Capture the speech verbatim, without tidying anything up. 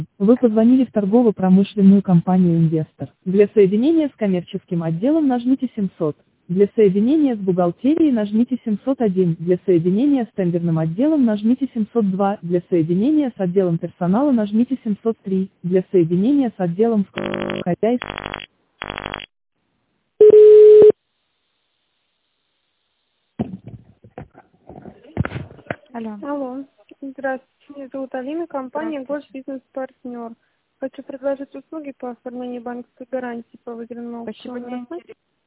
Вы позвонили в торгово-промышленную компанию «Инвестор». Для соединения с коммерческим отделом нажмите семьсот. Для соединения с бухгалтерией нажмите семьсот один. Для соединения с тендерным отделом нажмите семьсот два. Для соединения с отделом персонала нажмите семьсот три. Для соединения с отделом хозяйства. Алло. Алло. Здравствуйте. Меня зовут Алина, компания «Госбизнес-партнер». Хочу предложить услуги по оформлению банковской гарантии по выигранному Почему не аукциону. интересно?